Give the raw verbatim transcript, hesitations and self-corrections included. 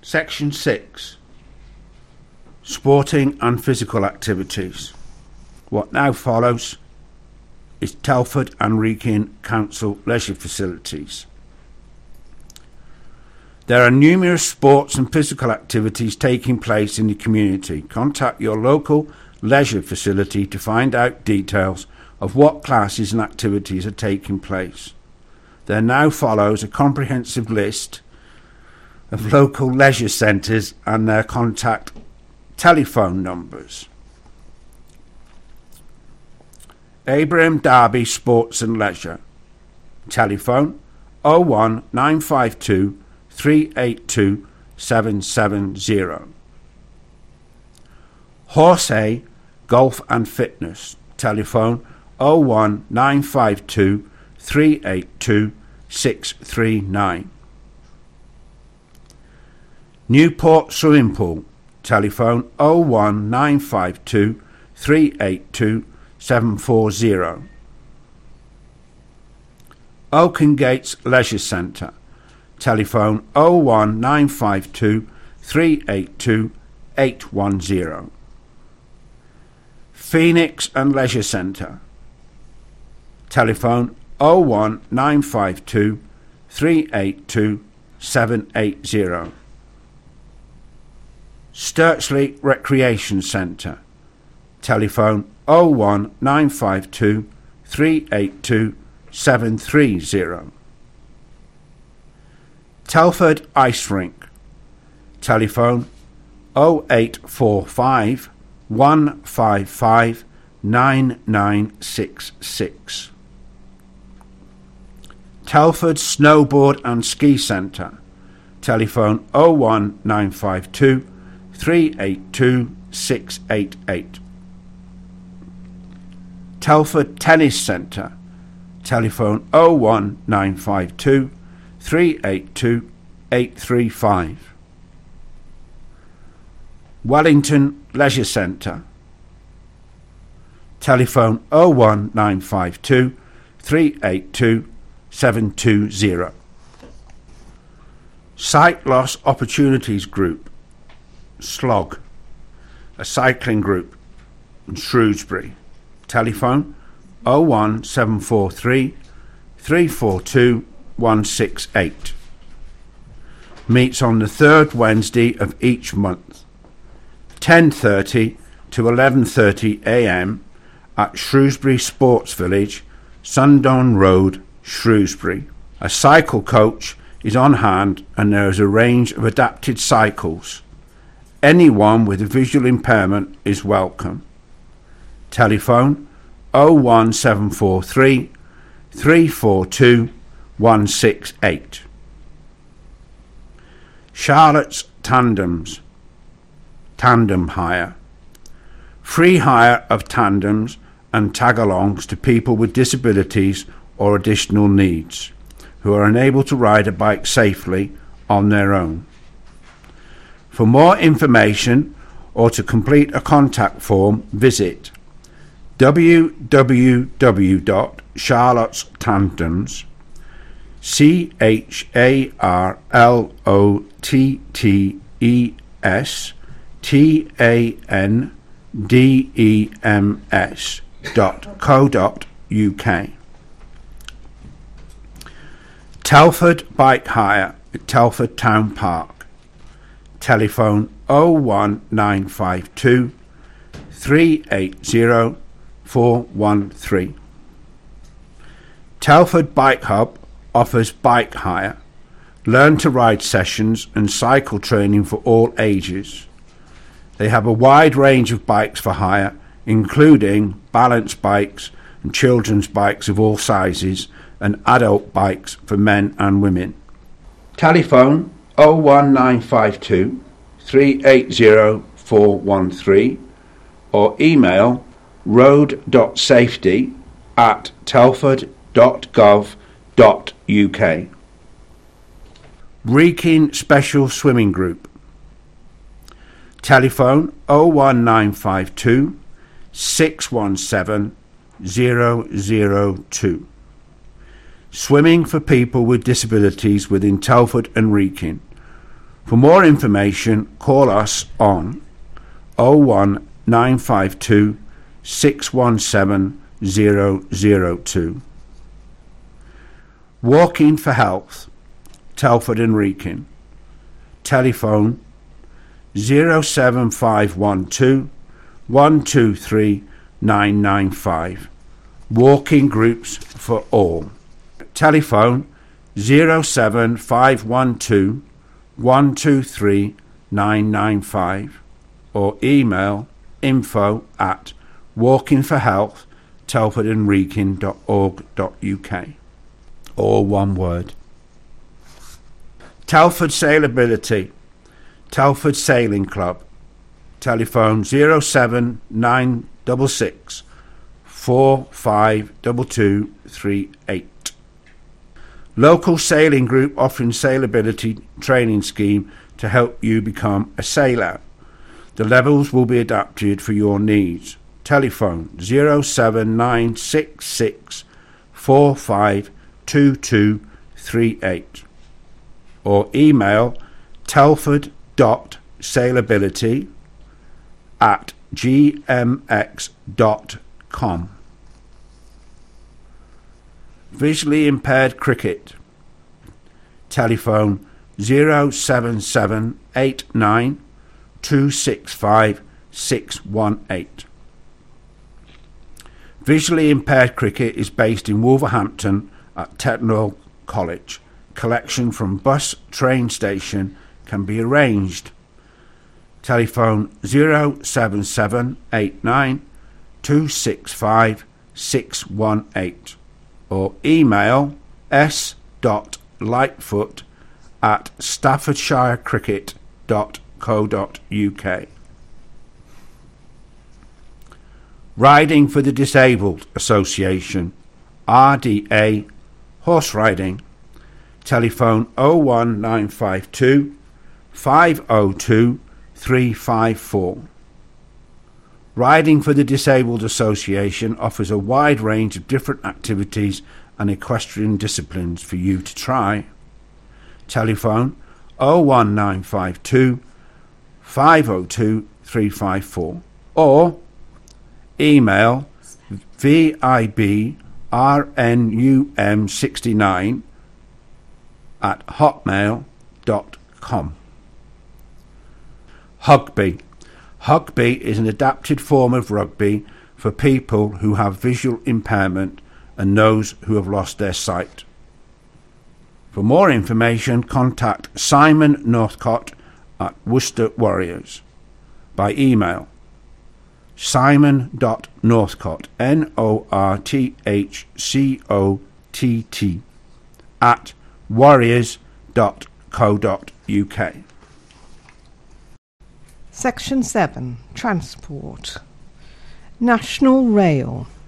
Section six. Sporting and physical activities. What now follows is Telford and Wrekin Council leisure facilities. There are numerous sports and physical activities taking place in the community. Contact your local leisure facility to find out details of what classes and activities are taking place. There now follows a comprehensive list of local leisure centres and their contact telephone numbers. Abraham Darby Sports and Leisure. Telephone oh one nine five two three eight two seven seven zero. Horsey Golf and Fitness. Telephone oh one nine five two three eight two six three nine. Newport Swimming Pool. Telephone oh one nine five two three eight two seven four zero. Oaken Gates Leisure Centre. Telephone oh one nine five two three eight two eight one zero. Phoenix and Leisure Centre. Telephone oh one nine five two three eight two seven eight zero. Sturchley Recreation Centre. Telephone oh one nine five two three eight two seven three zero. Telford Ice Rink. Telephone oh eight four five one five five nine nine six six. Telford Snowboard and Ski Centre. Telephone oh one nine five two three eight two six eight eight. Telford Tennis Centre. Telephone oh one nine five two three eight two eight three five. Wellington Leisure Centre. Telephone oh one nine five two three eight two seven two zero. Sight Loss Opportunities Group, SLOG, a cycling group in Shrewsbury. Telephone oh one seven four three three four two one six eight. Meets on the third Wednesday of each month, ten thirty to eleven thirty a m at Shrewsbury Sports Village, Sundown Road, Shrewsbury. A cycle coach is on hand and there is a range of adapted cycles. Anyone with a visual impairment is welcome. Telephone oh one seven four three three four two one six eight. Charlotte's Tandems, tandem hire. Free hire of tandems and tag-alongs to people with disabilities or additional needs who are unable to ride a bike safely on their own. For more information or to complete a contact form, visit w w w dot charlotte's tandems, C H A R L O T T E S T A N D E M S dot co dot U K. Telford Bike Hire at Telford Town Park. Telephone oh one nine five two three eight zero four one three. Telford Bike Hub offers bike hire, learn to ride sessions and cycle training for all ages. They have a wide range of bikes for hire, including balance bikes and children's bikes of all sizes and adult bikes for men and women. Telephone oh one nine five two three eight zero four one three or email road dot safety at telford dot gov dot U K. Wrekin Special Swimming Group. Telephone oh one nine five two six one seven zero zero two. Swimming for people with disabilities within Telford and Wrekin. For more information, call us on oh one nine five two, six one seven, zero zero two. Walking for Health, Telford and Wrekin. Telephone zero seven five one two, one two three, nine nine five. Walking groups for all. Telephone zero seven five one two, one two three, nine nine five or email info at walking for health telford and wrekin dot org dot U K. All one word. Telford Sailability, Telford Sailing Club. Telephone zero seven nine six six, four five two two three eight. Local sailing group offering sailability training scheme to help you become a sailor. The levels will be adapted for your needs. Telephone zero seven nine six six, four five two two three eight or email telford dot sailability at g m x dot com. Visually impaired cricket. Telephone zero seven seven eight nine two six five six one eight. Visually impaired cricket is based in Wolverhampton at Tettenhall College. Collection from bus train station can be arranged. Telephone zero seven seven eight nine two six five six one eight or email s dot lightfoot at staffordshire cricket dot co dot U K. Riding for the Disabled Association, R D A, Horse Riding. Telephone oh one nine five two, five oh two, three five four. Riding for the Disabled Association offers a wide range of different activities and equestrian disciplines for you to try. Telephone oh one nine five two, five oh two, three five four or email V I B R N U M sixty-nine at hotmail dot com. Hugby. Hugby is an adapted form of rugby for people who have visual impairment and those who have lost their sight. For more information, contact Simon Northcott at Worcester Warriors by email simon dot northcott, N O R T H C O T T, at warriors dot co dot U K. Section seven. Transport. National Rail.